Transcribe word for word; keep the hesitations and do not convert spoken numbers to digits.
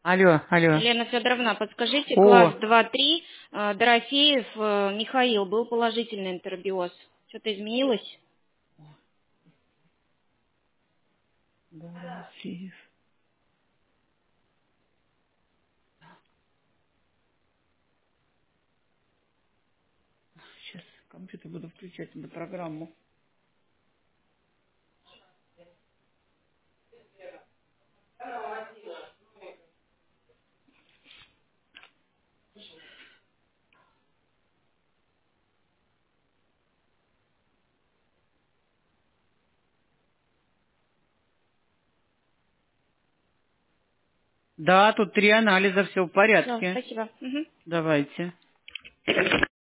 Алло, алло. Елена Федоровна, подскажите, О. класс два-три, э, Дорофеев э, Михаил, был положительный энтеробиоз. Что-то изменилось? Дорофеев. Сейчас компьютер буду включать на программу. Да, тут три анализа, все в Все, порядке. спасибо. Мгм. Давайте.